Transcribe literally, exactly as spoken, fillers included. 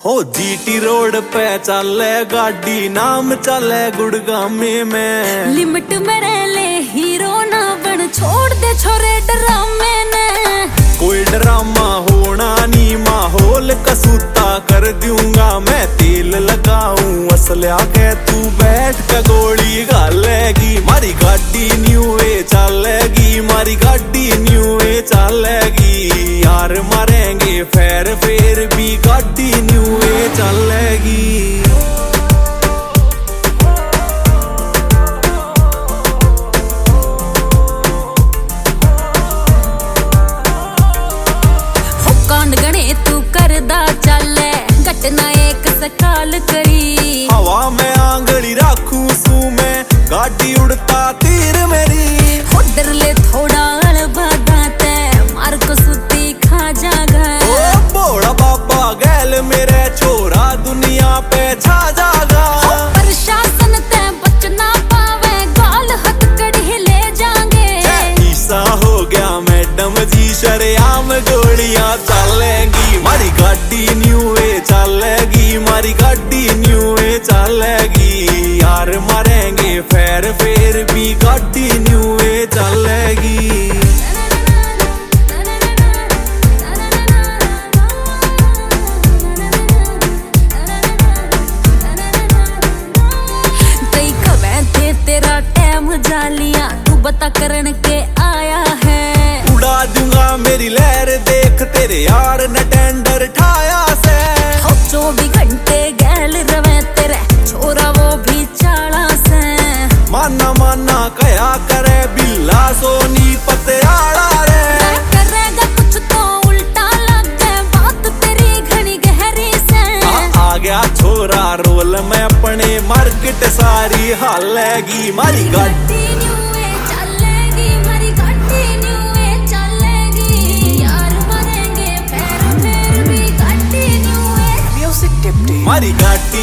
हो GT road पे चले गाड़ी, नाम चले गुड़गामे में। लिमिट में रह ले हीरो ना बन, छोड़ दे छोरे ड्रामे ने। कोई ड्रामा होना नी, माहौल कसूता कर दूंगा मैं। तेल लगाऊं असल्या के तू बैठ के गोली घालेगी। मारी गाड़ी न्यू वे चलेगी, मारी गाड़ी न्यू वे चलेगी। यार मारेंगे फेर फेर भी गाड़ी न्यू वे चलेगी। गणे तू करदा चले, घटना एक सकाल करी। हवा में आंगली राखू सू मैं, गाड़ी उड़ता तीर मेरी। हो डर ले थोड़ा अलबादा ते, मार को सुती खा जागा। ओ बोड़ा बाबा गैल मेरे छोरा, दुनिया पे छा जागा। प्रशासन ते बचना पावे, गाल हथकड़ी ले जाएंगे। ईसा हो गया मैडम जी, शरेआम गोलियां चलेगी। मारी गाड़ी न्यू वे चलेगी, मारी गाड़ी न्यू वे चलेगी। यार मारेंगे फेर फेर भी गाड़ी न्यू वे चलेगी। कई खबरें थे तेरा टाइम जालिया, तू बता करन के आया है। उड़ा दूंगा मेरी लहर, देख तेरे यार ने टेंडर ठाया से। हो चौबीस घंटे गैल रवे तेरे छोरा, वो भी चाला से। माना माना कया करे बिल्ला सोनी पतियाला रे। करेगा कुछ तो उल्टा लगे, बात तेरी घनी गहरी से। आ, आ गया छोरा रोल में अपने, मार्केट सारी हालेगी। मारी गाड़ी न्यू वे चलेगी, मारी गाड़ी न्यू वे चलेगी। यार मरेंगे पैर फिर भी गाड़ी न्यू वे। मारी गाड़ी